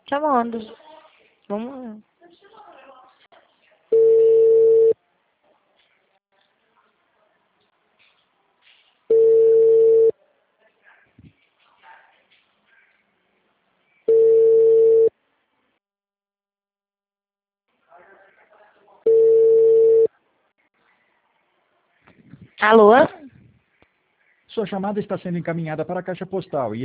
Chamando. Vamos lá. Alô? Sua chamada está sendo encaminhada para a caixa postal e